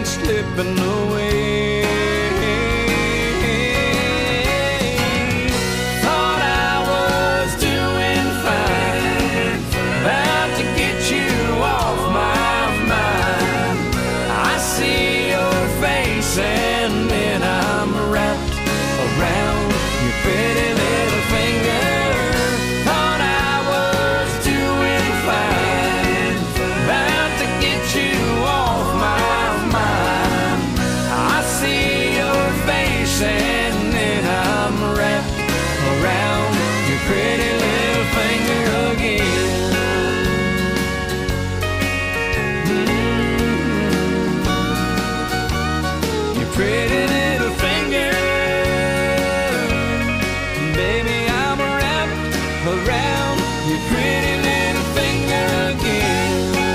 slipping away. Thought I was doing fine, about to get you off my mind. I see your face and then I'm wrapped around your pretty little finger. Thought I was doing fine, about to get you off my mind. I see your face and then I'm wrapped around your pretty little finger again. Your pretty little finger, baby, I'm wrapped around your pretty little finger again.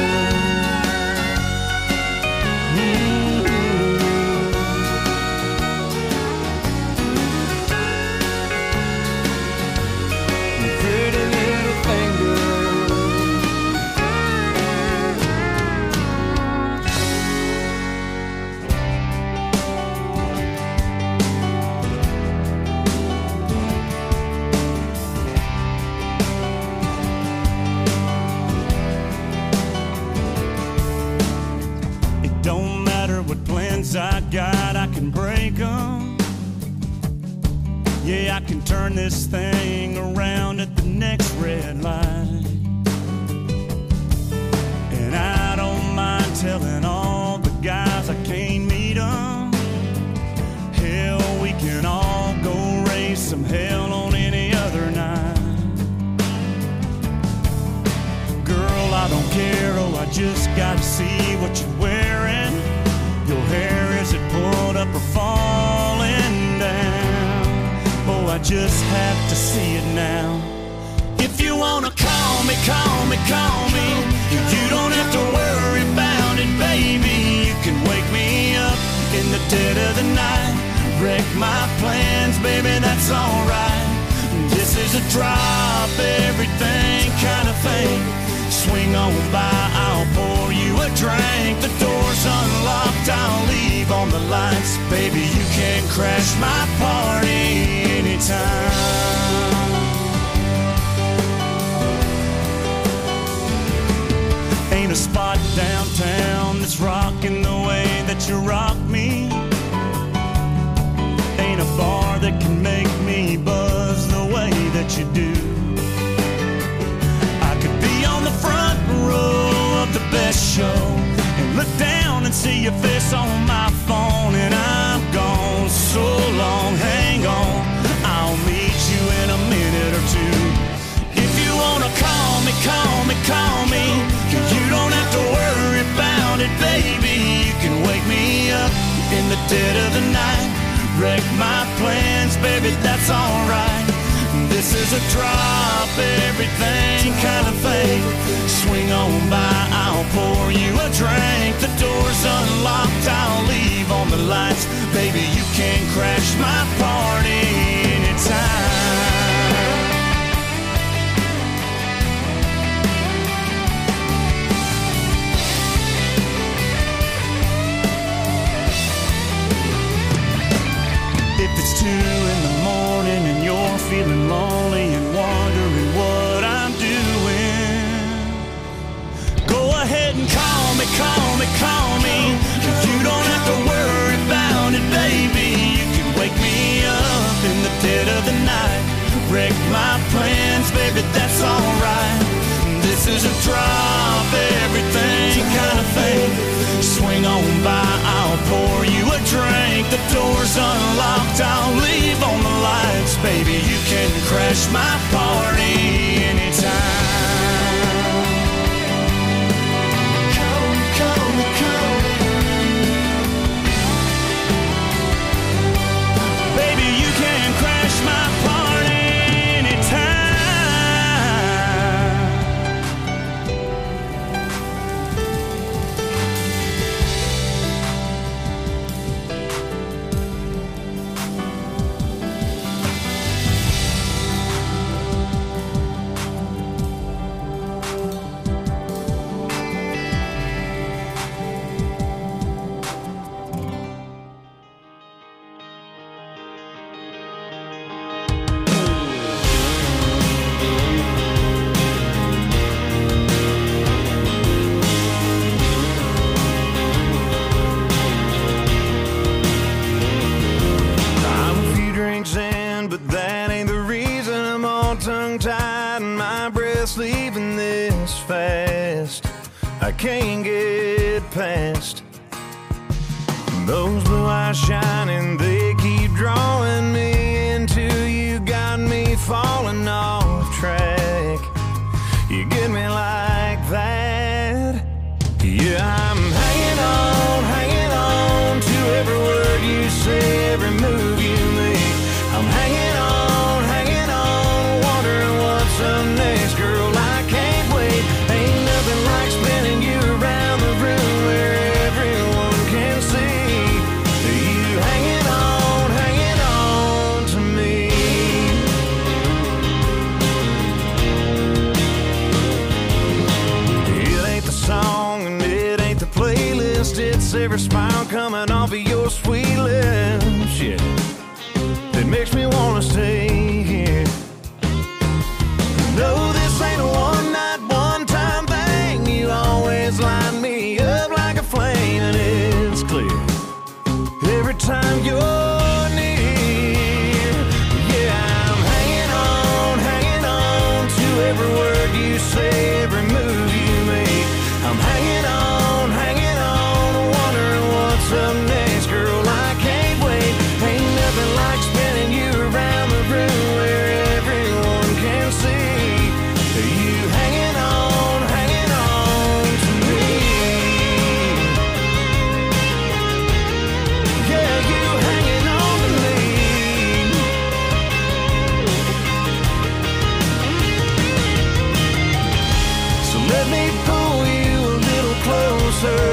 Your pretty little finger. It don't matter what plans I got, I can break them. Yeah, I can turn this thing around at the next red light. And I don't mind telling all the guys I can't meet them. Hell, we can all go raise some hell on any other night. Girl, I don't care, oh, I just gotta see what you're wearing. Your hair, is it pulled up or falling down? Oh, I just have to see it now. If you wanna call me, call me, call me. You don't have to worry about it, baby. You can wake me up in the dead of the night. Wreck my plans, baby, that's alright. This is a drop everything kind of thing. Swing on by, I'll pour you a drink. The door's unlocked, I'll leave on the lights. Baby, you can crash my party anytime. Ain't a spot downtown that's rocking the way that you rock me. Ain't a bar that can make me buzz the way that you do. I could be on the front row of the best show and look down and see your face on my phone, and I'm gone so long, hang on, I'll meet you in a minute or two. If you wanna call me, call me, call me. You don't have to worry about it, baby. You can wake me up in the dead of the night. Wreck my plans, baby, that's alright. This is a drop everything kind of thing. Swing on by, I'll pour you a drink. The door's unlocked, I'll leave on the lights. Baby, you can crash my party anytime. If it's 2 in the morning and you're feeling lonely and wondering what I'm doing, go ahead and call me, call me, call me. You don't have to worry about it, baby. You can wake me up in the dead of the night. Wreck my plans, baby, that's alright. This is a drop everything kind of thing. Swing on by, I'll pour you a drink. The door's unlocked, I'll leave on the lights. Baby, you can crash my party anytime. Call me, call me, call me. Baby, you can crash my party anytime. I can't get past. Those blue eyes shining, they keep drawing me into you. Got me falling off track. You get me like that. Yeah, I'm hanging on to every word you say, every move you make. I'm hanging on, wondering what's up next. Girl, I can't wait. Ain't nothing like spinning you around the room where everyone can see you hanging on to me. It ain't the song and it ain't the playlist, it's every smile coming off of your sweet lips. Yeah, it makes me wanna stay here. No, this ain't a one-night, one-time thing. You always light me up like a flame, and it's clear every time you're near. Yeah, I'm hanging on to every word you say, every move you make. I'm hanging on, wondering what's up next. Girl, I can't wait. Ain't nothing like spinning you around the room where everyone can see you hanging on to me. Yeah, you hanging on to me. So let me pull you a little closer.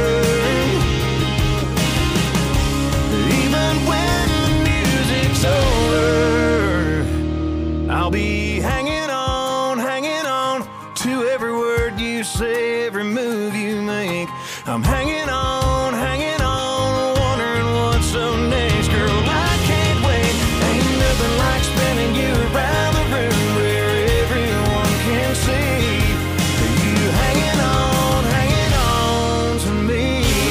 Even when the music's over, I'll be hanging on to every word you say, every move you make. I'm hanging on, wondering what's up next. Girl, I can't wait. Ain't nothing like spinning you around the room where everyone can see you hanging on to me.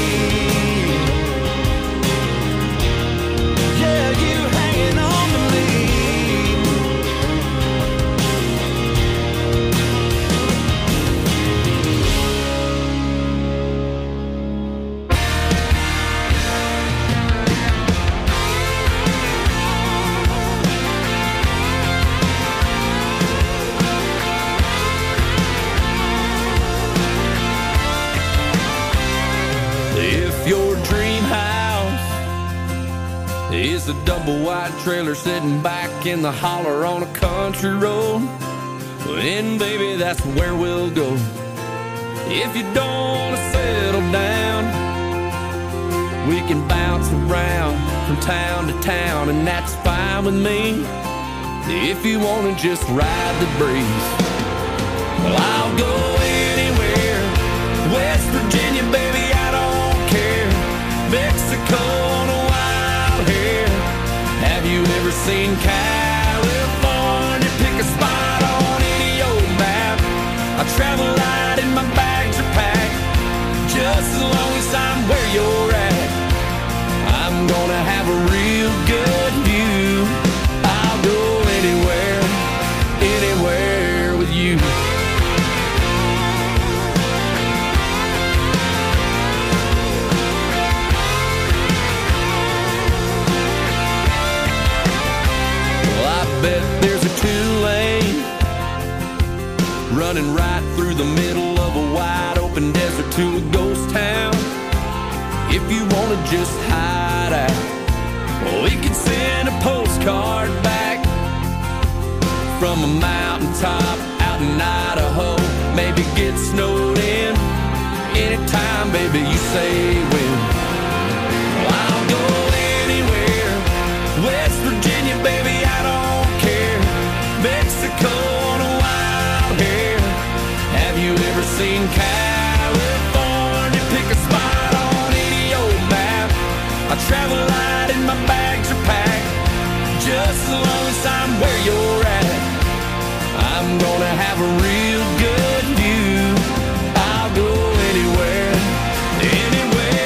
Yeah, you hanging on to me. If your dream house is a double wide trailer sitting back in the holler on a country road, then baby, that's where we'll go. If you don't want to settle down, we can bounce around from town to town, and that's fine with me. If you want to just ride the breeze, well, I'll go anywhere. West Virginia, baby, I don't care. Mexico on a wild hair. Have you ever seen California? Pick a spot on any old map. I travel light and my bags are packed. Just as long as I'm where you're at, I'm gonna have a real good view. I'll go anywhere, anywhere with you. Bet there's a 2-lane running right through the middle of a wide open desert to a ghost town. If you want to just hide out, well, we could send a postcard back from a mountaintop out in Idaho. Maybe get snowed in anytime, baby, you say when. Well, I'll go anywhere. West Virginia, baby, I don't care. Mexico on a wild hair. Have you ever seen California? Pick a spot on any old map. I travel light and my bags are packed. Just as long as I'm where you're at, I'm gonna have a real good view. I'll go anywhere, anywhere.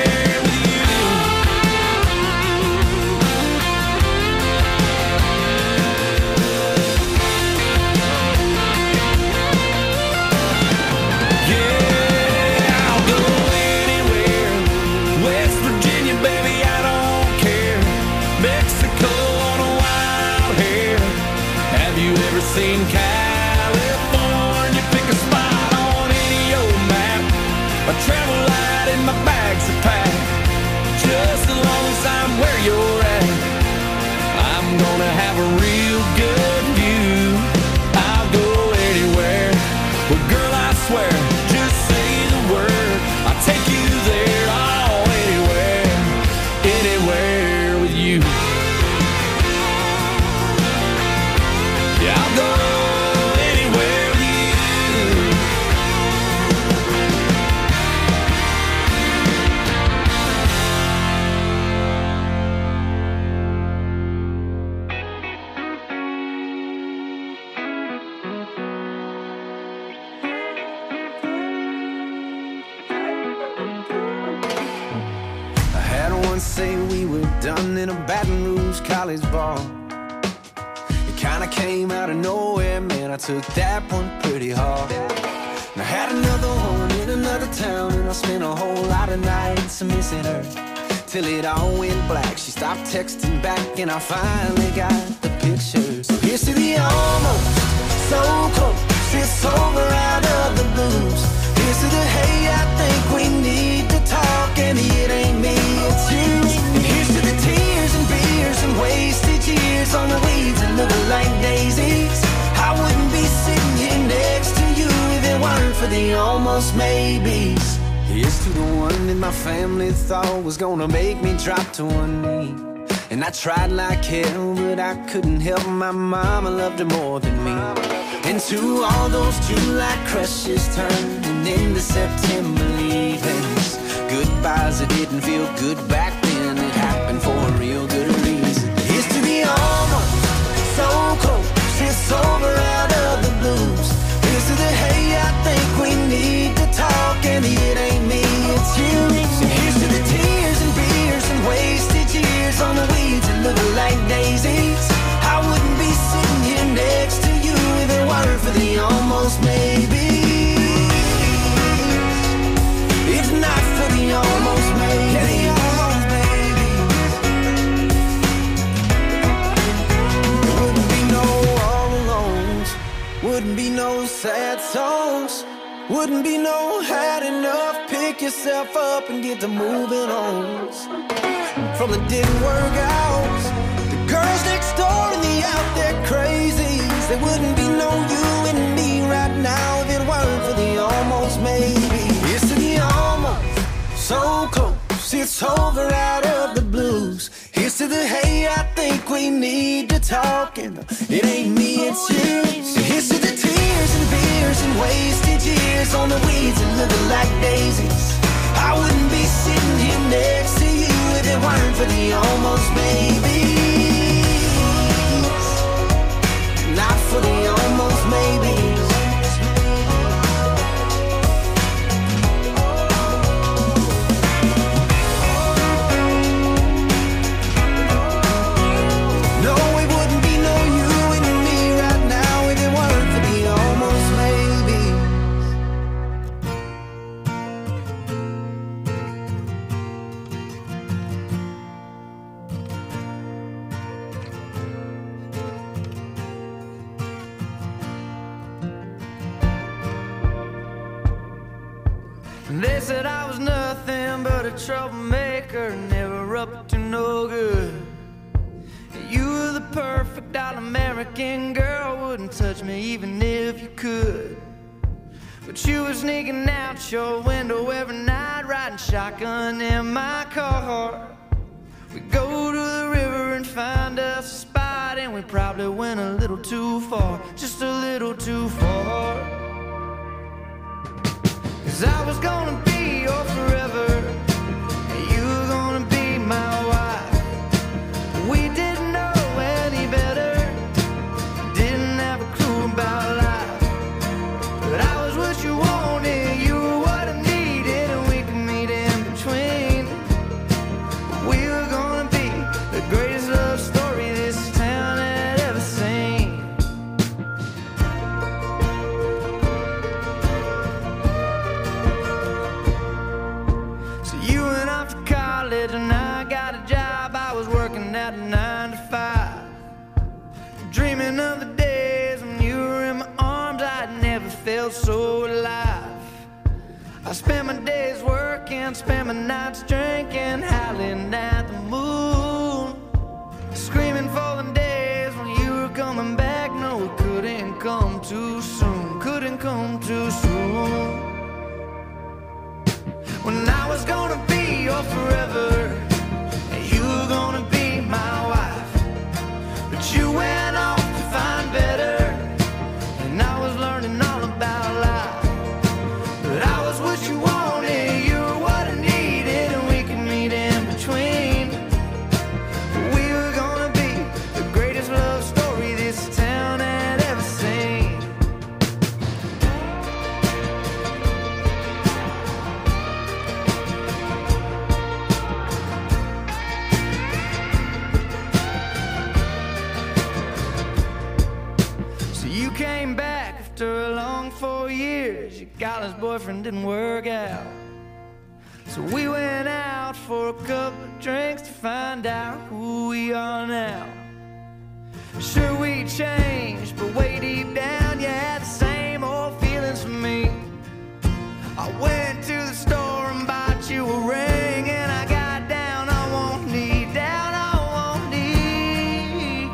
light and my bags are packed. Just as long as I'm where you're at, I'm gonna have a real good view. I'll go anywhere. Well, girl, I swear, just say the word, I'll take you there. Oh, anywhere, anywhere with you. Yeah, I'll go anywhere with you. I had one say we were done in a Baton Rouge college bar. Kinda came out of nowhere, man, I took that one pretty hard. And I had another one in another town, and I spent a whole lot of nights missing her, till it all went black. She stopped texting back, and I finally got the picture. So here's to the almost, so close, it's over out of the blues. Here's to the hey, I think we need to talk, and it ain't me, it's you. And here's to the tears and beers and wasted years on the weeds and looking like daisies. I wouldn't be sitting here next to you if it weren't for the almost maybes. Here's to the one that my family thought was gonna make me drop to one knee. And I tried like hell, but I couldn't help my mama loved her more than me. And to all those July crushes turning into September leavings, goodbyes that didn't feel good back then, it happened for a real good reason. Here's to the almost, so close, it's over out of the blues. Here's to the hey, I think we need to talk, and it ain't me, it's you. So here's to the tears and beers and wasted years on the weeds and looking like daisies. I wouldn't be sitting here next to you if it weren't for the almost maybes. If not for the almost maybes. Wouldn't be no all alones, wouldn't be no sad songs, wouldn't be no had enough. Pick yourself up and get to moving on. From the didn't work out, the girls next door and the out there crazies. There wouldn't be no you and me right now if it weren't for the almost maybe. It's to the almost, so close, it's over out of the blues. Here's to the hey, I think we need to talk, and it ain't me, it's you. So here's to the tears and beers and wasted years on the weeds and looking like daisies. I wouldn't be sitting here next to you if it weren't for the almost maybes. Not for the almost maybes. No, it wouldn't be no you and me right now if it weren't for the almost maybes. They said I was nothing but a troublemaker, never up to no good. You were the perfect all-American girl, wouldn't touch me even if you could. But you were sneaking out your window every night, riding shotgun in my car. We go to the river and find us a spot, and we probably went a little too far, just a little too far. 'Cause I was gonna be your forever, and you were gonna be my wife. We didn't know any better, didn't have a clue about life. But I was what you wanted, you were what I needed, and we could meet in between. We were gonna be the greatest love story this town had ever seen. So you went off to college and I got a job. I was working at a 9 to 5, dreaming of the days when you were in my arms. I'd never felt so alive. I spent my days working and spent my nights drinking, howling at the moon, screaming for the days when you were coming back. No, it couldn't come too soon, couldn't come too soon. When I was gonna be your forever, and you were gonna be my wife, but you went off to find better, and I was learning all about life. But I was what you wanted, you were what I needed, and we could meet in between. We were gonna be the greatest love story this town had ever seen. So you came back after a long 4 years. Your college boyfriend didn't work out, so we went out for a couple of drinks to find out who we are now. Sure, we changed, but way deep down you had the same old feelings for me. I went to the store and bought you a ring, and I got down on one knee, down on one knee,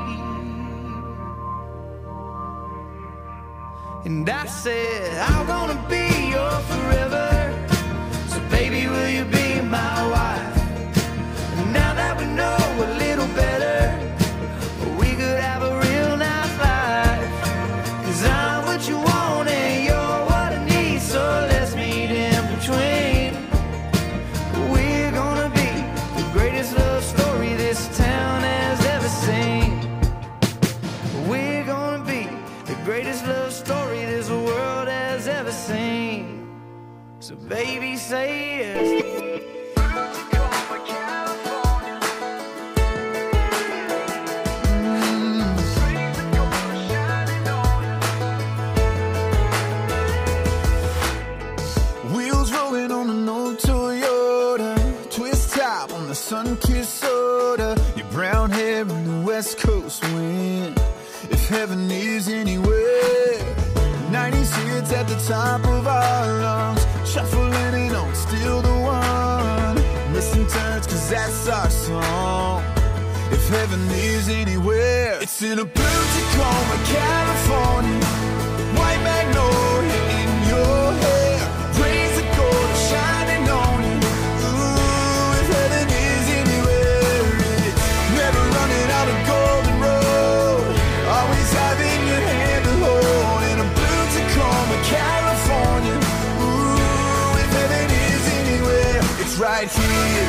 and I said, I'm gonna be your forever, so baby, will you be my wife? And now that we know a little better, we could have a real nice life. 'Cause I'm what you want and you're what I need, so let's meet in between. We're gonna be the greatest love story this town has ever seen. We're gonna be the greatest love story this world has ever seen. So baby, say yes. Wheels rolling on an old Toyota, twist top on the sun-kissed soda, your brown hair in the West Coast wind. If heaven is anywhere, 90s hits at the top of our lungs, shuffling it on, still the one. Missing turns, 'cause that's our song. If heaven is anywhere, it's in a blue Tacoma, California, white magnolia in your hair, rays of gold shining on you. Ooh, if heaven is anywhere, it's never running out of golden road, always having your hand to hold in a blue Tacoma, California. Ooh, if heaven is anywhere, it's right here.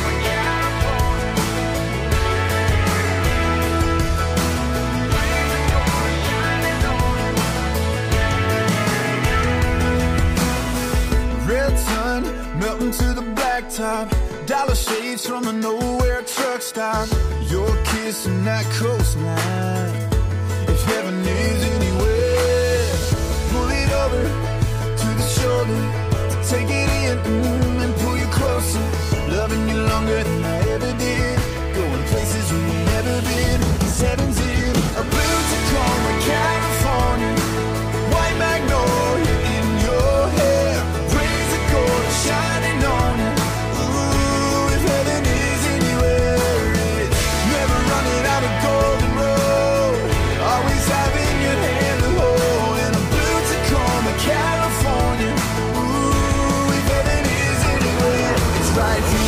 Red sun melting to the blacktop, dollar shades from a nowhere truck stop, your kiss and that coastline. If heaven is anywhere, pull it over to the shoulder to take it in, and pull you closer, loving you longer than I ever did, going places we ain't never been. 'Cause heaven's in a blue Tacoma, California, white magnolia in your hair, rays of gold shining on you. Ooh, if heaven is anywhere, it's never running out of golden road, always having your hand to hold in a blue Tacoma, California. Ooh, if heaven is anywhere, it's right here.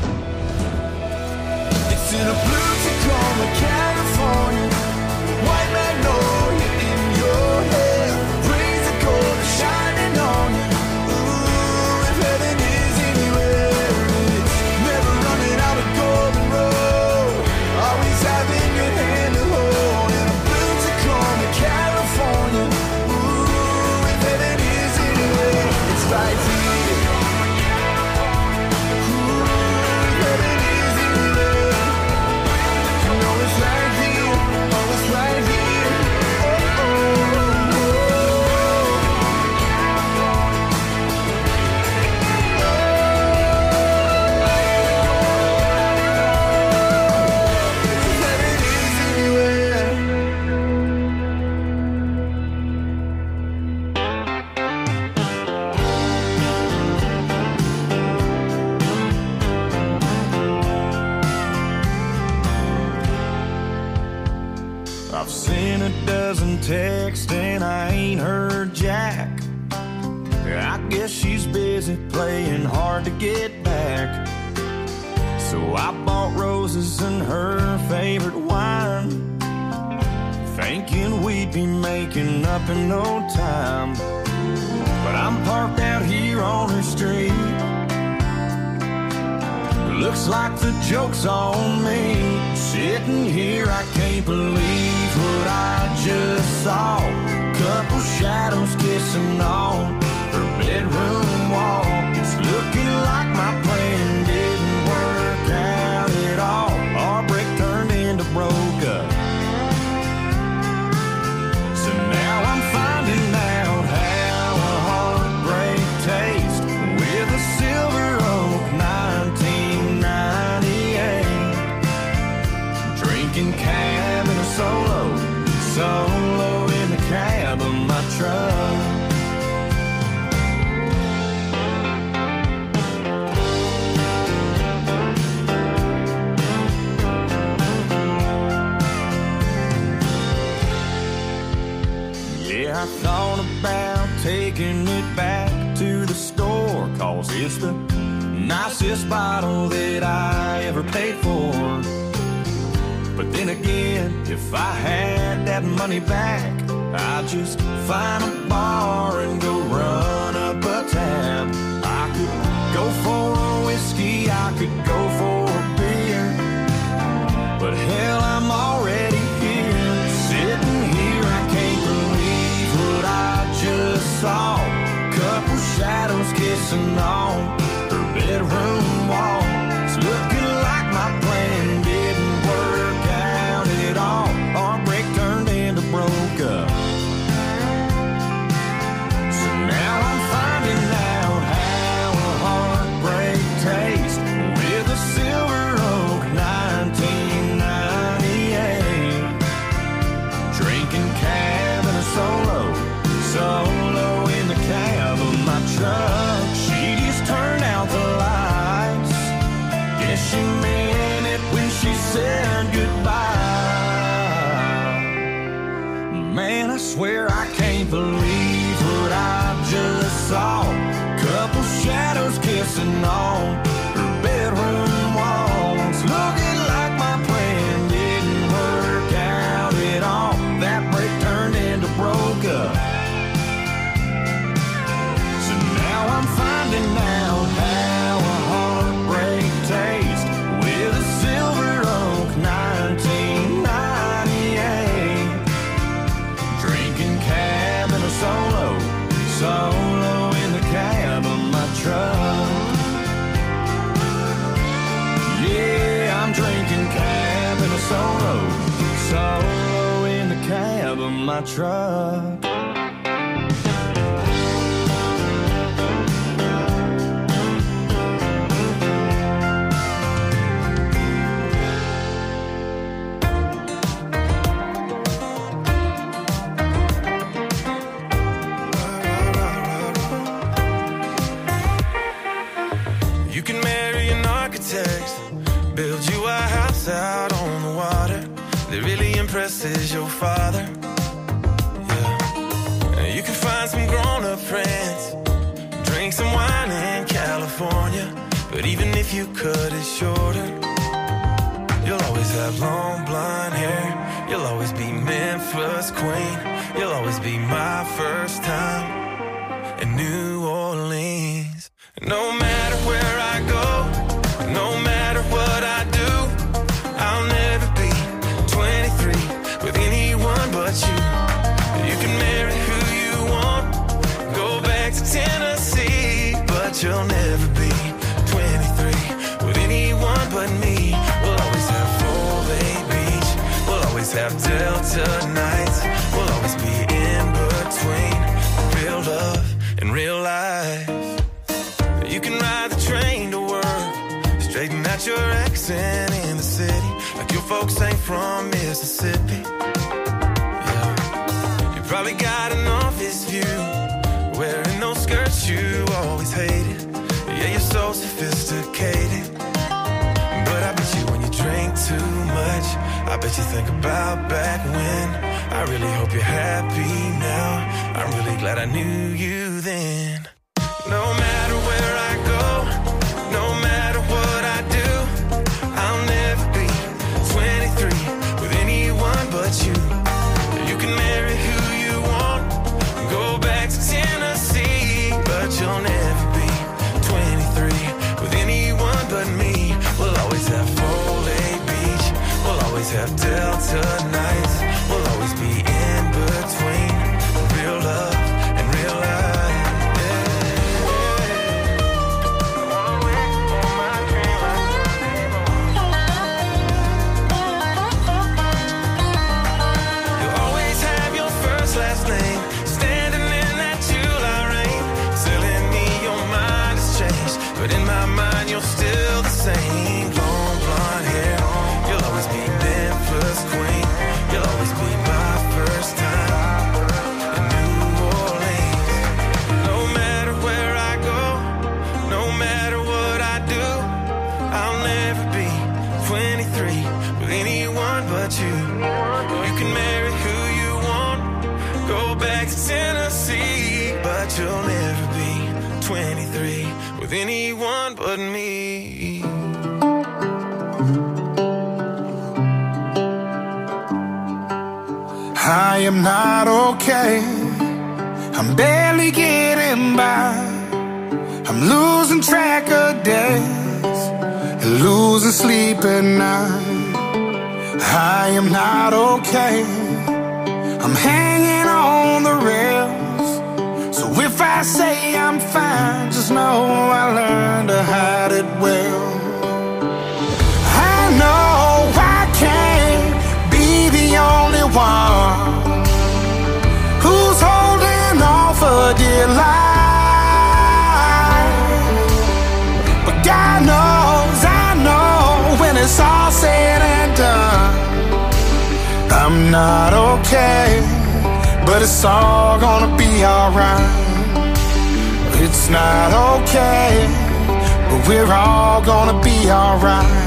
It's in a blue Tacoma, California, white I've sent a dozen texts and I ain't heard jack. I guess she's busy playing hard to get back. So I bought roses and her favorite wine, thinking we'd be making up in no time. But I'm parked out here on her street. Looks like the joke's on me. Sitting here, I can't believe what I just saw. Couple shadows kissing on her bedroom wall. It's looking like my plan didn't work out at all. Our break turned into broke up. So now I'm finding out how a heartbreak tastes with a Silver Oak 1998. Drinking cab in a solo in the cab of my truck. I thought about taking it back to the store, 'cause it's the nicest bottle that I ever paid for. But then again, if I had that money back, I'd just find a bar and go run up a tab. I could go for a whiskey, I could go for a beer, but hell, I'm already here. Sitting here, I can't believe what I just saw. Couple shadows kissing on her bedroom wall. It's looking like my plan didn't work out at all. Our break turned into broke up. So now I'm finding out how a heartbreak tastes with a Silver Oak 1998. Drinking cab and a solo in the cab of my truck. She just turned out the lights. Guess she meant it when she said goodbye. Man, I swear I can't believe what I just saw. Couple shadows kissing on her bedroom walls. Looking like my plan didn't work out at all. That break turned into broke up. So now I'm finding out how a heartbreak tastes with a Silver Oak 1998. Drinking cab and a solo in the cab of my truck. Yeah, I'm drinking cab and a solo in the cab of my truck. You can marry an architect, build you a house out on the water that really impresses your father. Yeah. You can find some grown-up friends, drink some wine in California, but even if you cut it shorter, you'll always have long blonde hair. You'll always be Memphis queen. You'll always be my first time in New Orleans. No matter where I go, no matter what I do, I'll never be 23 with anyone but you. You can marry who you want, go back to Tennessee, but you'll never be 23 with anyone but me. We'll always have Full Bay Beach, we'll always have Delta nights, we'll always be in between real love and real life. You can ride the train to work, straighten out your accent in the city, like your folks ain't from Mississippi. Yeah. You probably got an office view, wearing those skirts you always hated. Yeah, you're so sophisticated, but I bet you when you drink too much, I that you think about back when. I really hope you're happy now. I'm really glad I knew you then. No matter where I go, no matter what I do, I'll never be 23 with anyone but you. You can marry who you want, go back to Tennessee, but you'll never be 23 with anyone but me. We'll always have Foley Beach, we'll always have Delta nights, we'll always be in between real love and real life. But in my mind, you're still the same. Long blonde hair, you'll always be Memphis queen. You'll always be my first time in New Orleans. No matter where I go, no matter what I do, I'll never be 23 with anyone but you. You can marry who you want, go back to Tennessee, but you'll never be 23 with anyone but me. I am not okay. I'm barely getting by. I'm losing track of days and losing sleep at night. I am not okay. I'm hanging on the rails. So if I say I'm fine, just know I learned to hide it well. I know I can't be the only one who's holding on for dear life. But God knows, I know, when it's all said and done, I'm not okay, but it's all gonna be alright. It's not okay, but we're all gonna be alright.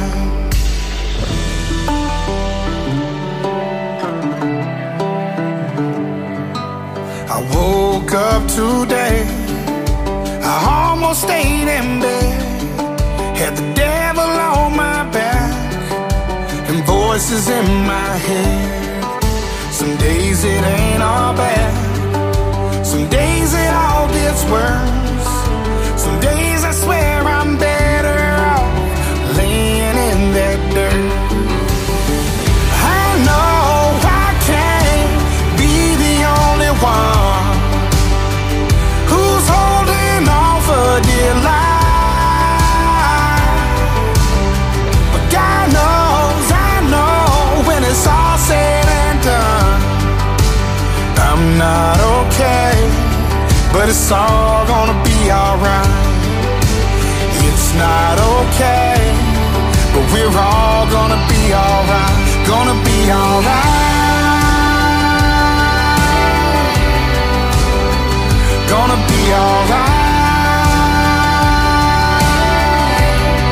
I woke up today, I almost stayed in bed, had the devil on my back and voices in my head. Some days it ain't all bad, some days it all gets worse. Some days I swear I'm better off laying in that dirt. I know I can't be the only one who's holding on for dear life. But God knows, I know, when it's all said and done, I'm not okay, but it's all gonna be alright. It's not okay, but we're all gonna be alright. Gonna be alright. Gonna be alright.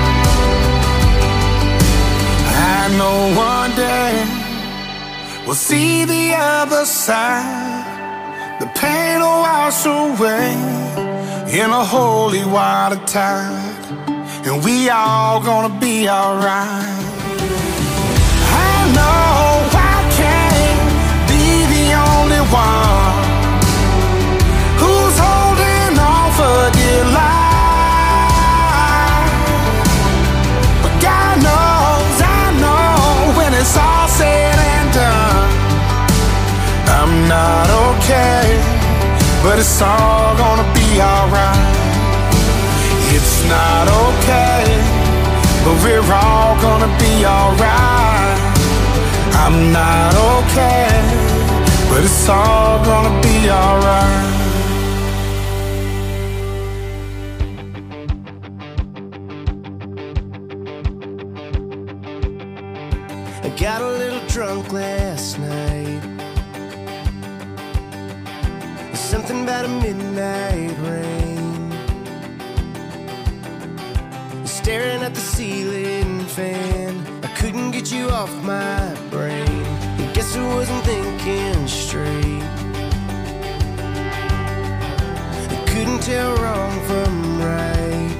I know one day we'll see the other side. The pain will wash away in a holy water tide, and we all gonna be alright. I know I can't be the only one who's holding on for dear life. But God knows, I know, when it's all said and done, I'm not okay, but it's all gonna be alright. It's not okay, but we're all gonna be alright. I'm not okay, but it's all gonna be alright. I got a little drunk last night. Something about a midnight rain, staring at the ceiling fan. I couldn't couldn't get you off my brain. And guess I wasn't thinking straight. I couldn't tell wrong from right.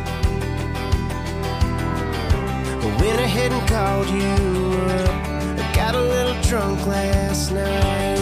I went ahead and called you up. I got a little drunk last night.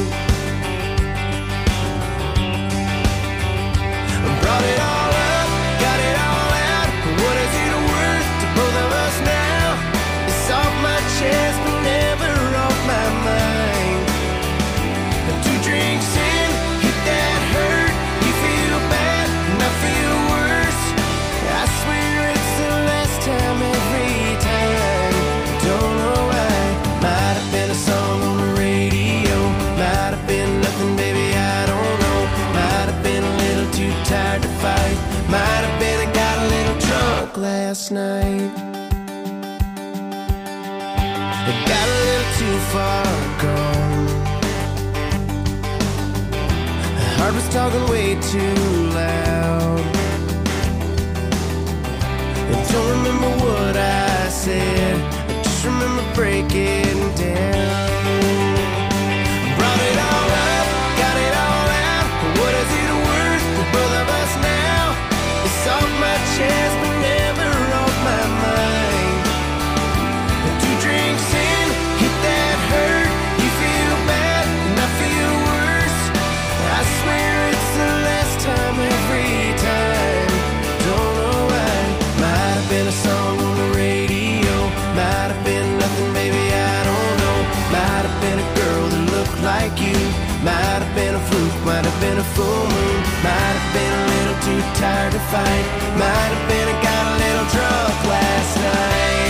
I brought it all up, got it all out. What is it worth to both of us now? It's off my chest but never off my mind. 2 drinks in, hit that hurt. You feel bad and I feel worse. I swear it's the last time every time. Don't know why. Might have been a song on the radio. Might have been nothing, baby, I don't know. Might have been a little too tired to fight. Might have been I got a little drunk last night. I got a little too far gone. My heart was talking way too loud. I don't remember what I said. I just remember breaking down. Brought it all up, got it all out. What is it worth to both of us now? It's off my chest but never off my mind. 2 drinks in, hit that hurt. You feel bad and I feel worse. I swear it's the last time every time. Don't know why. Might have been a song on the radio. Might have been nothing, baby, I don't know. Might have been a girl that looked like you. Might have been a fluke, might have been a full moon. Might have been a little too tired to fight. Might have been I got a little drunk last night.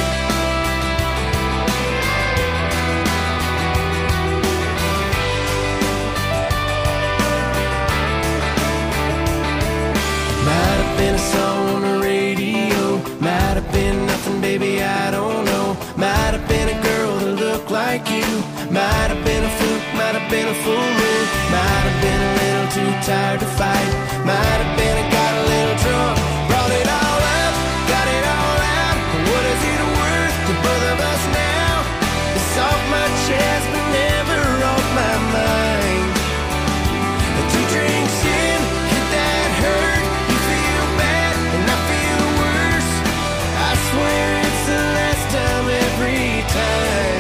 Might have been a song on the radio. Might have been nothing, baby, I don't know. Might have been a girl that looked like you. Might have been a fluke, might have been a full moon. Might have been a little too tired to fight. Might have been I got a little drunk. Brought it all up, got it all out. What is it worth to both of us now? It's off my chest but never off my mind. 2 drinks in, hit that hurt. You feel bad and I feel worse. I swear it's the last time every time.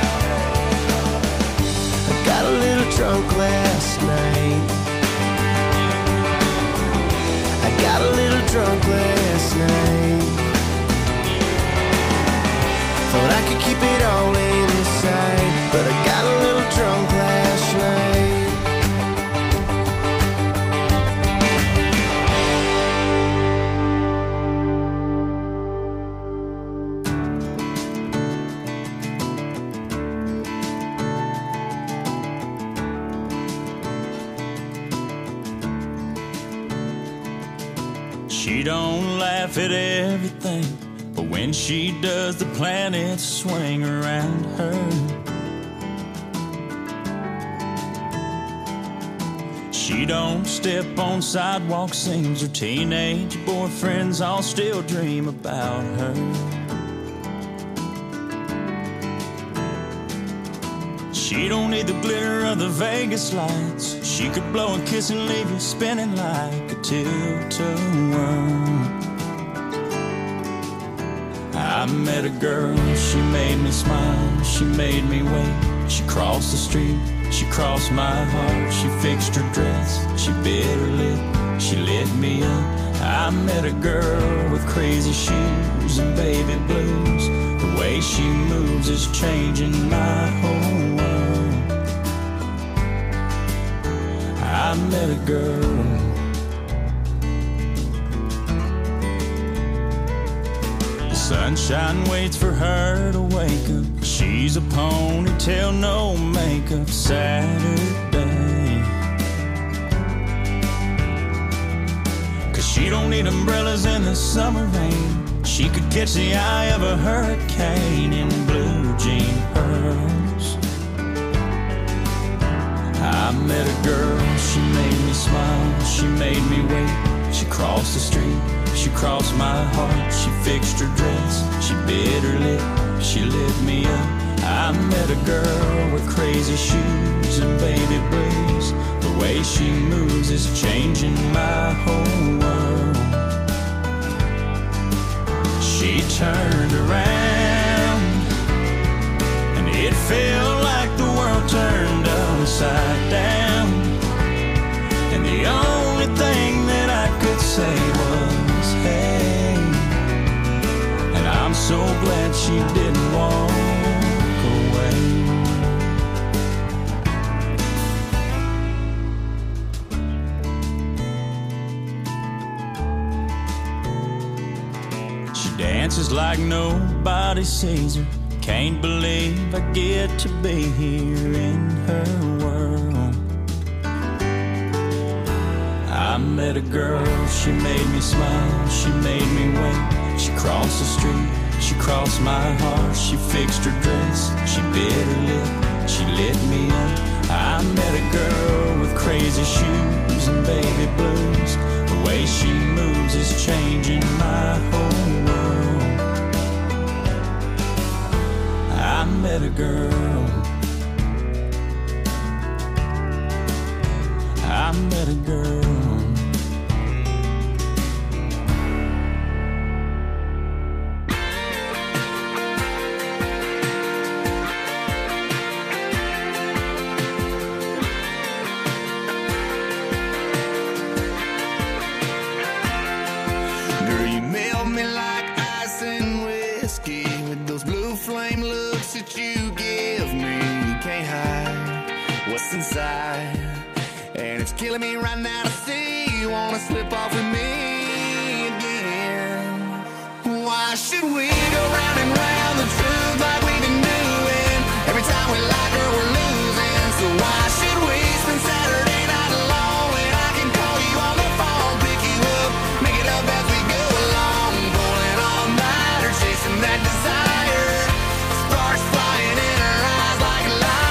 I got a little drunk last night. I got a little drunk last night. Thought I could keep it all inside, but I got a little drunk last night. She don't laugh at everything, but when she does, the planets swing around her. She don't step on sidewalks, seems her teenage boyfriends all still dream about her. She don't need the glitter of the Vegas lights. She could blow a kiss and leave you spinning like a tilt-a-whirl. I met a girl, she made me smile, she made me wait. She crossed the street, she crossed my heart. She fixed her dress, she bit her lip, she lit me up. I met a girl with crazy shoes and baby blues. The way she moves is changing my whole world. I met a girl. The sunshine waits for her to wake up. She's a ponytail, no makeup Saturday. 'Cause she don't need umbrellas in the summer rain. She could catch the eye of a hurricane in blue jean pearls. I met a girl, she made me smile, she made me wait. She crossed the street, she crossed my heart. She fixed her dress, she bit her lip, she lit me up. I met a girl with crazy shoes and baby blues. The way she moves is changing my whole world. She turned around and it felt like the world turned upside down. And the only thing that I could say was, hey. And I'm so glad she didn't walk away. She dances like nobody sees her. Can't believe I get to be here in her world. I met a girl, she made me smile, she made me wait. She crossed the street, she crossed my heart. She fixed her dress, she bit her lip, she lit me up. I met a girl with crazy shoes and baby blues. The way she moves is changing my whole world. I met a girl, I met a girl. Inside, and it's killing me right now to see you wanna slip off with me again. Why should we go round and round the truth like we've been doing? Every time we like her, we're losing. So why should we spend Saturday night alone when I can call you on the phone, pick you up, make it up as we go along, pulling all nighter, chasing that desire, sparks flying in her eyes like a lighter.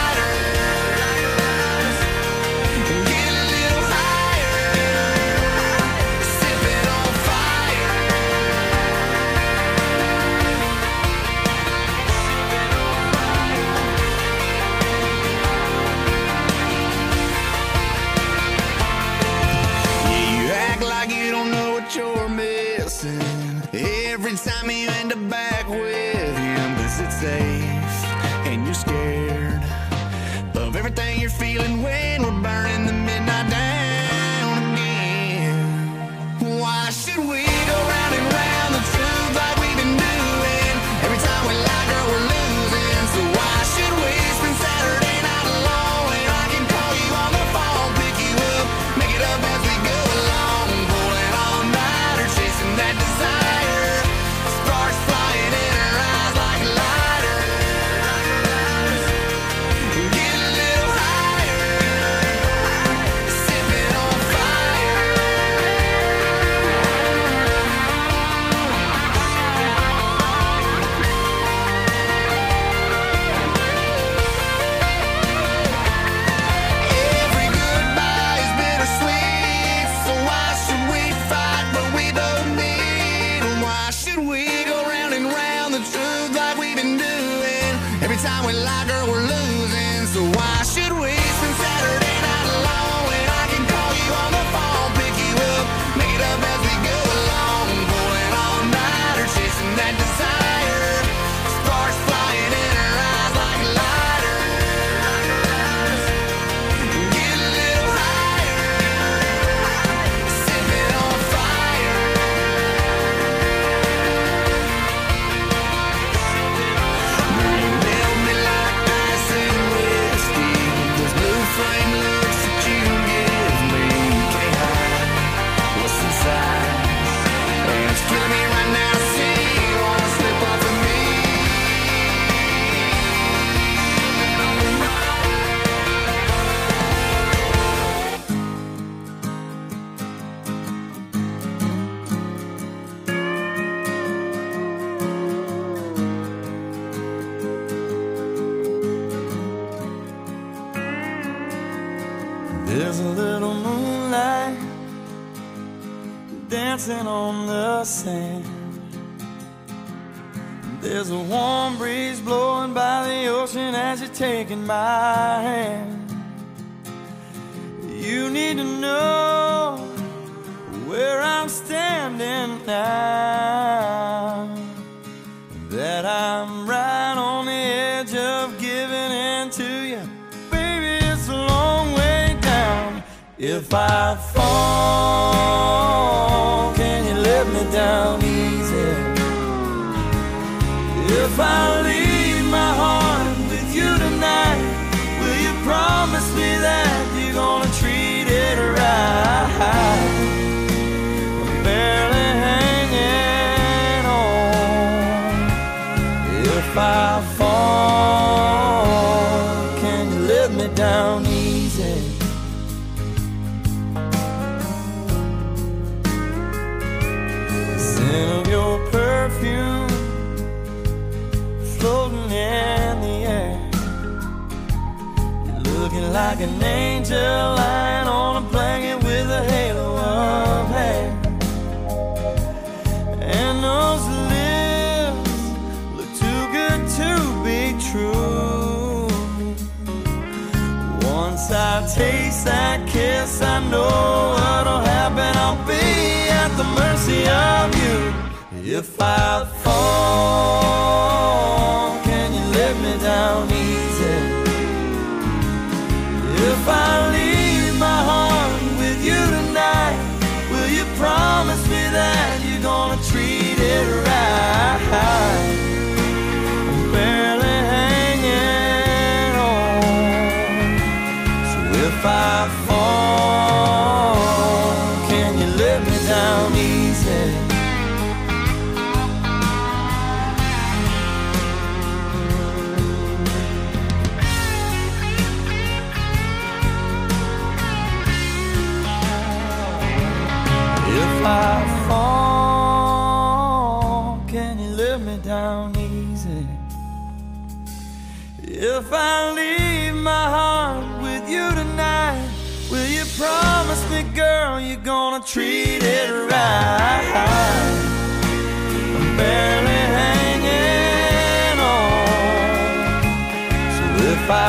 Every time you end up back with him, 'cause it's safe and you're scared of everything you're feeling when we're burning the midnight down again. Why should we go round and round the truth like we've been doing? Every time we like her, we're losing. So why should we spend Saturday night alone when I can call you on the phone, pick you up, make it up as we go along, pulling all nighter, chasing that desire, sparks flying in her eyes like lighters. Get a little higher, sipping on fire. Every goodbye is bittersweet, so why should we fight what we both need? And why should we go round and round the truth like we've been doing? Every time we like her, we're losing. So why should we spend Saturday night alone when I can call you on the phone, pick you up, make it up as we go along, pulling all nighter, chasing that desire, sparks flying in her eyes like lighters. Get a little higher, sipping on fire. Girl, you melt me like ice and whiskey. Those blue flame looks that you give me, you can't hide what's inside. And it's killing me right now to see you wanna slip off of me. There's a little moonlight dancing on the sand. There's a warm breeze blowing by the ocean as you're taking my hand. You need to know where I'm standing now, that I'm right on the edge of giving in to you. Baby, it's a long way down. If I fall, can you let me down easy? If I leave my heart with you tonight, will you promise me that you're gonna treat it right? I'm barely hanging on. If I fall, can you let me down easy? The scent of your perfume floating in the air. You're looking like an angel lying on a blanket with a halo of hair. And those lips look too good to be true. Once I taste that kiss, I know what'll happen. I'll be at the mercy of you. If I fall, can you let me down easy? If I leave my heart with you tonight, will you promise me that you're gonna treat it right? I'm barely hanging on. So if I fall, can you let me down easy? If I fall, can you let me down easy? If I leave my heart with you tonight, will you promise me, girl, you're gonna treat it right? I'm barely hanging on. So if I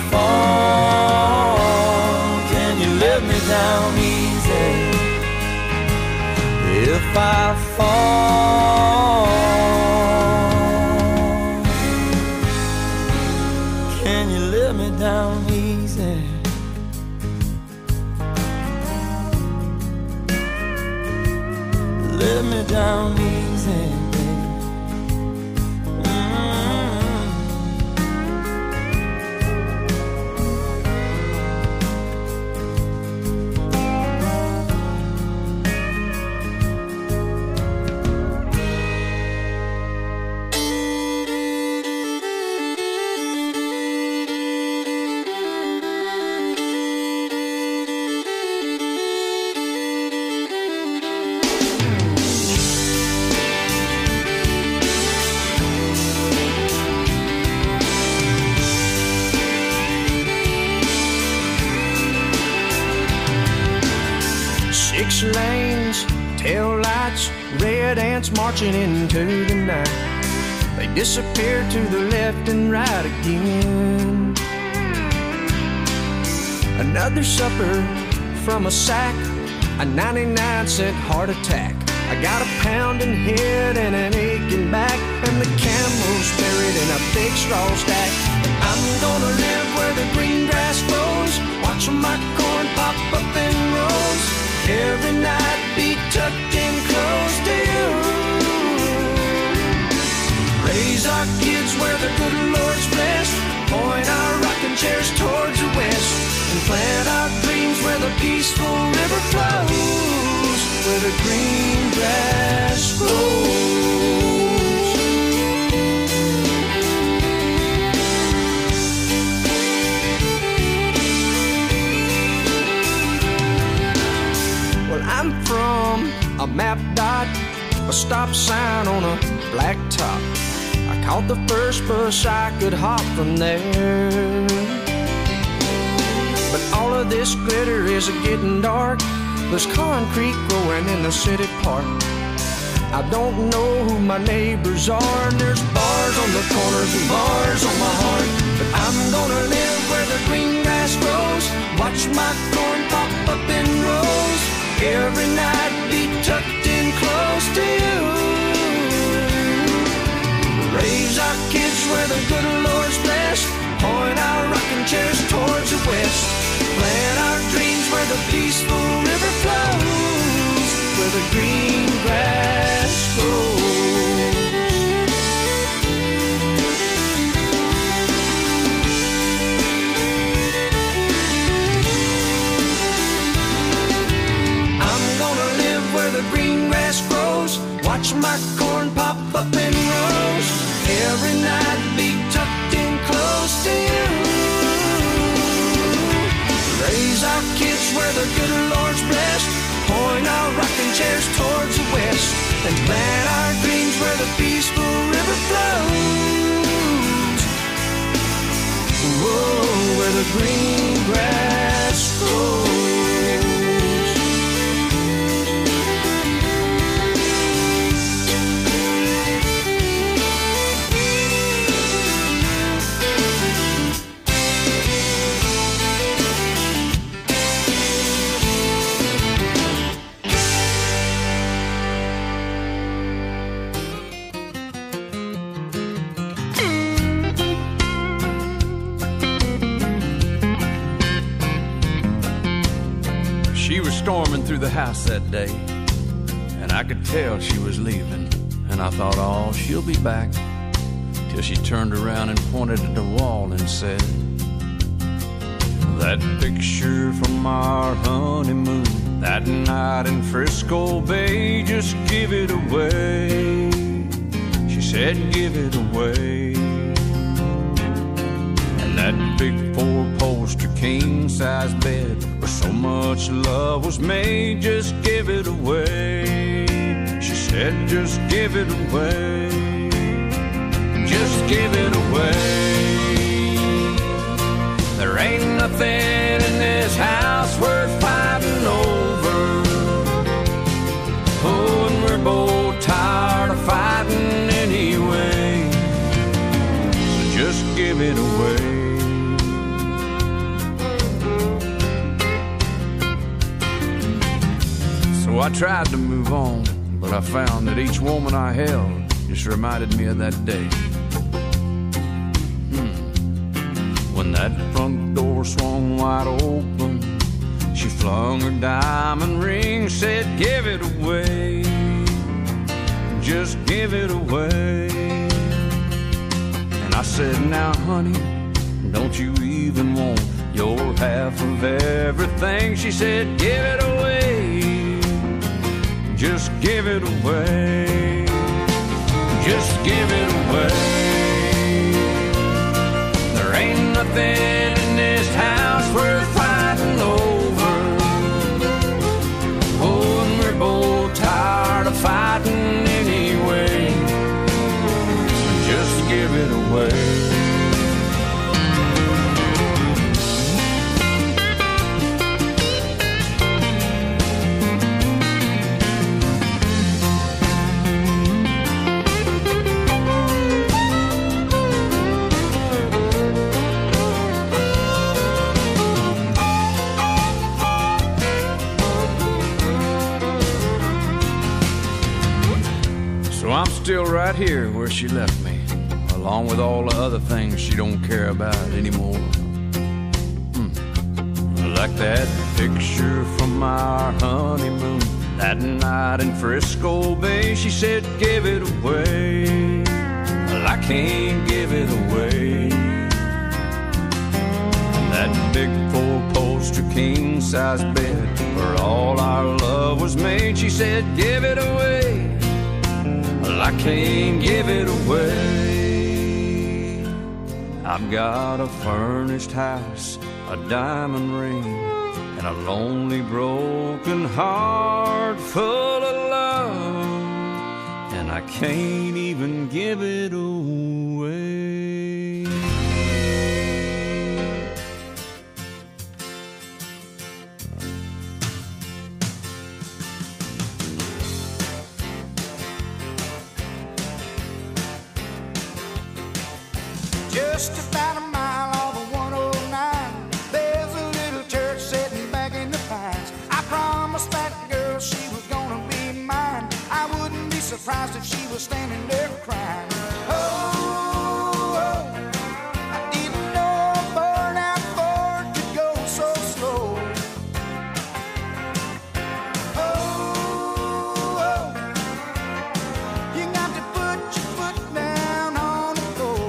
fall, can you let me down easy? If I fall, can you let me down easy? Let me down easy, baby. Six lanes, tail lights, red ants marching into the night. They disappear to the left and right again. Another supper from a sack, a 99-cent heart attack. I got a pounding head and an aching back, and the camel's buried in a big straw stack. I'm gonna live where the green grass grows, watching my corn pop up in rows. Every night be tucked in close to you. Raise our kids where the good Lord's blessed, point our rocking chairs towards the west, and plant our dreams where the peaceful river flows, where the green grass grows. Well, I'm from a map dot, a stop sign on a black top. I caught the first bus I could hop from there. But all of this glitter is getting dark, There's concrete growing in the city park. I don't know who my neighbors are, and there's bars on the corners and bars on my heart. But I'm gonna live where the green grass grows, watch my corn pop up in rows, every night be tucked in close to you. Raise our kids where the good Lord's blessed, point our rocking chairs towards the west, plant our dreams where the peaceful river flows, where the green grass grows. I'm gonna live where the green grass grows, watch my corn pop up in rows, every night be tucked in close to you. Raise our kids where the good Lord's blessed, point our rocking chairs towards the west, and plant our dreams where the peaceful river flows. Whoa, where the green grass grows. Storming through the house that day, and I could tell she was leaving, and I thought, oh, she'll be back, till she turned around and pointed at the wall and said, that picture from our honeymoon, that night in Frisco Bay, just give it away. She said, give it away. And that big four-poster king-size bed where so much love was made, just give it away. She said, just give it away. Just give it away. There ain't nothing in this house worth fighting over. Oh, and we're both tired of fighting anyway. So just give it away. So I tried to move on, but I found that each woman I held just reminded me of that day. When that front door swung wide open, she flung her diamond ring, said, give it away. Just give it away. And I said, now honey, don't you even want your half of everything? She said, give it away. Just give it away. Just give it away. There ain't nothing in this house worth fighting over. Oh, and we're both tired of fighting anyway. So just give it away. I'm still right here where she left me, along with all the other things she don't care about anymore. Like that picture from our honeymoon, that night in Frisco Bay. She said, give it away. Well, I can't give it away. And that big four-poster king-size bed where all our love was made, she said, give it away. Well, I can't give it away. I've got a furnished house, a diamond ring, and a lonely broken heart full of love, and I can't even give it away. Just about a mile off of 109, there's a little church sitting back in the pines. I promised that girl she was gonna be mine. I wouldn't be surprised if she was standing there crying. Oh, I didn't know a burnout Ford could go so slow. Oh, you got to put your foot down on the floor.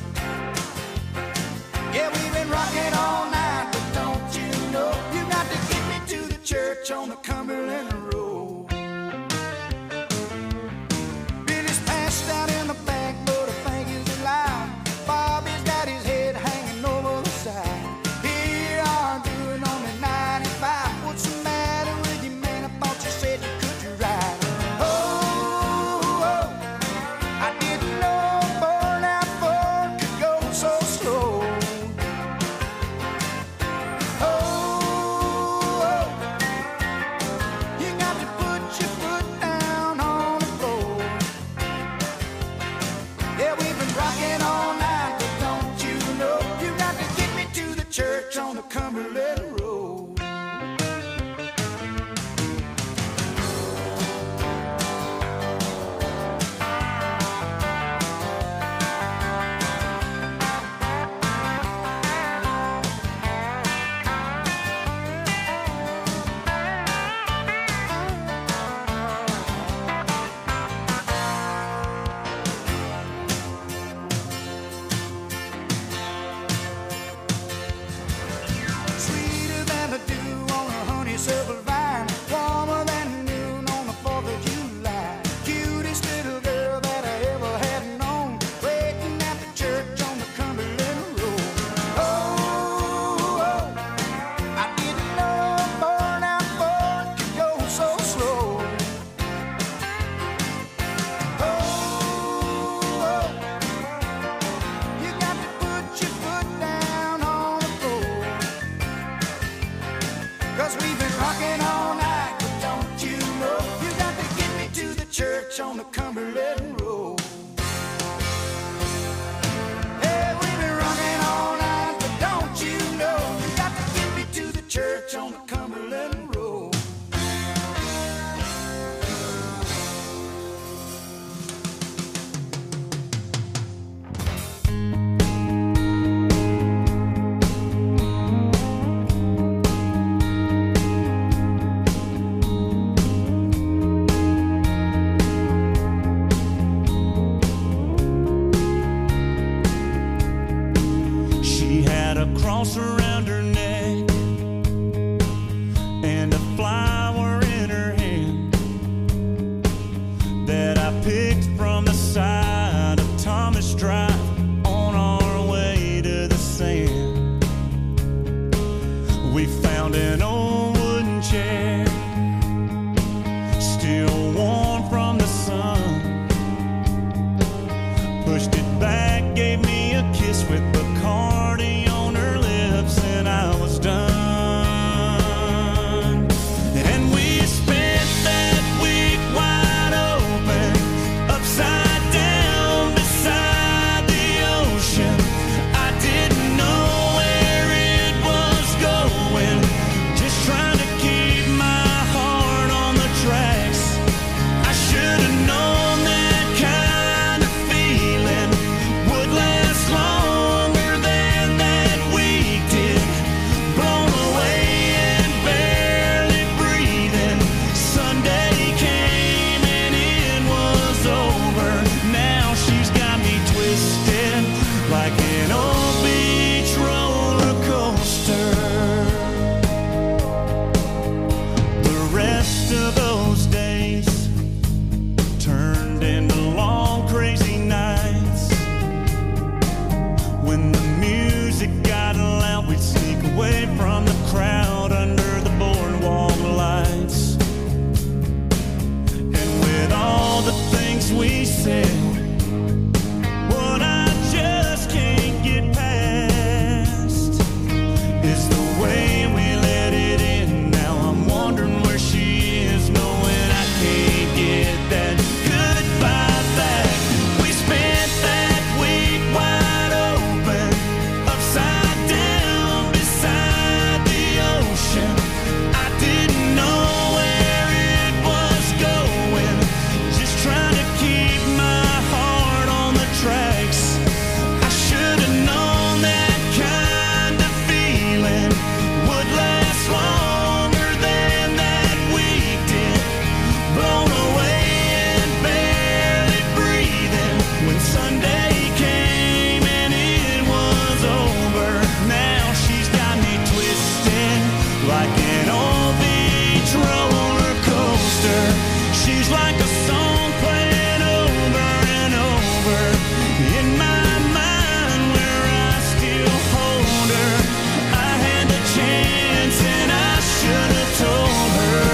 Yeah, we've been rocking all night, but don't you know you got to get me to the church on the Cumberland Road. Billy's passed out in the back, but I think he's alive. Bobby's got his head hanging over the side. Here you are doing only 95. What's the matter with you, man? I thought you said you could drive. Oh, I didn't know a burnout Ford could go so slow. Oh, you got to put your foot down on the floor. Yeah, we've been rocking all night, but don't you know you got to get me to the church on the Cumberland Road. Sweeter than the dew on a honeysuckle vine, warmer than noon on the 4th of July. Cutest little girl that I ever had known, waiting at the church on the Cumberland Road. Oh, I didn't know a burnout Ford could go so slow. Oh, you got to put your foot down on the floor. 'Cause we've been rocking all night, but don't you know you got to get me to the church on the Cumberland Road. Hey, we've been rocking all night, but don't you know you got to get me to the church on the Cumberland Road. She had a cross around her neck and like an old beach roller coaster. She's like a song playing over and over in my mind where I still hold her. I had the chance and I should have told her.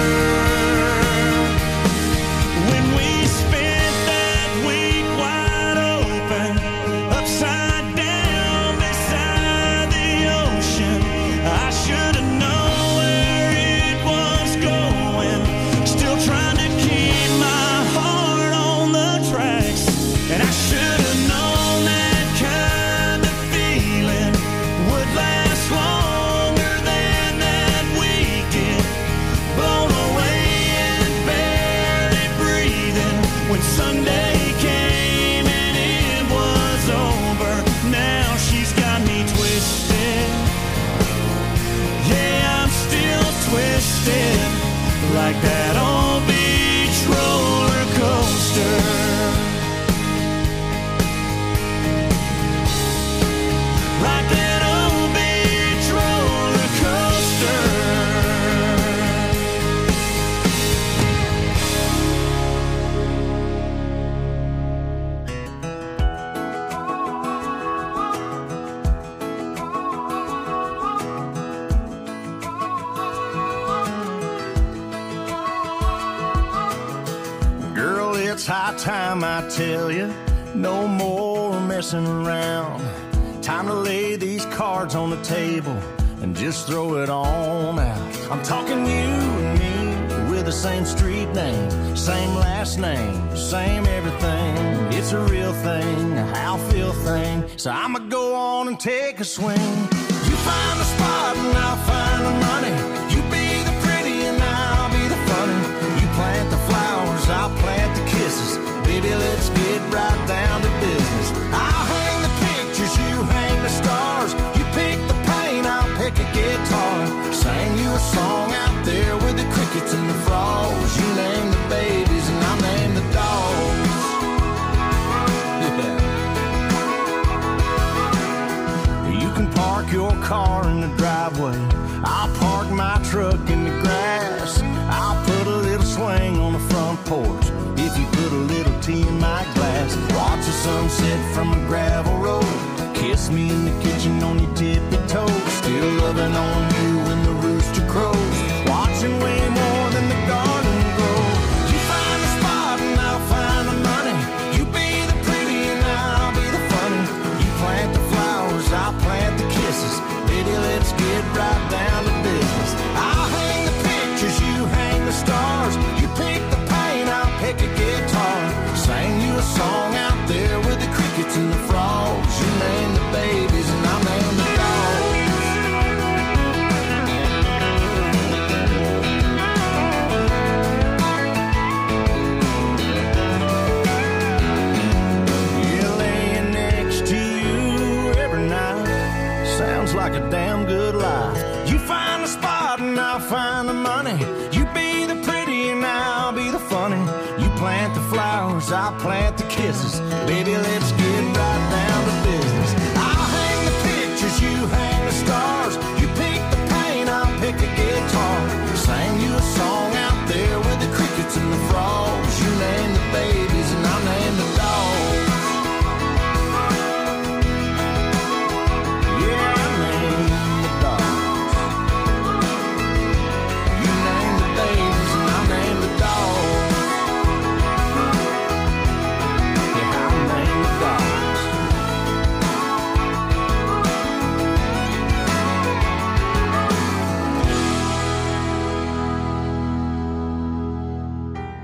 When we spent that week wide open, upside down beside the ocean, I should have known where it was going. Still trying to keep my heart on the tracks, and I should have known that kind of feeling would last longer than that weekend. Blown away and barely breathing when Sunday came and it was over. Now she's got me twisted. Yeah, I'm still twisted like that old beach roller coaster. Like that old beach roller coaster. Girl, it's high time I tell you, no more messing around. Time to lay these cards on the table and just throw it on out. I'm talking you and me with the same street name, same last name, same everything. It's a real thing, a how feel thing. So I'ma go on and take a swing. You find the spot and I'll find the money. You be the pretty and I'll be the funny. You plant the flowers, I'll plant the kisses. Baby, let's get right down to business. I'll hang the pictures, you hang the stars. You pick the paint, I'll pick a guitar. Sing you a song out there with the crickets and the frogs. You name the babies and I'll name the dogs. Yeah. You can park your car in the driveway. I'll park my truck in the grass. I'll put a little swing on the front porch if you put a little tea in my glass. Watch the sunset from a gravel road. Kiss me in the kitchen on your tippy toes. Still loving on you when the rooster crows. Watching way more than the garden grow. You find the spot and I'll find the money. You be the pretty and I'll be the funny. You plant the flowers, I'll plant the kisses. Baby, let's get right down to business. I'll hang the pictures, you hang the stars. You pick the paint, I'll pick a guitar. Sing you a song out there with the crickets and the frogs. You name the babies and I'll name the dogs. Yeah, laying next to you every night sounds like a damn good life. You find the spot and I'll find the money. You be the pretty and I'll be the funny. You plant the flowers, I'll plant the kisses. Baby, let's get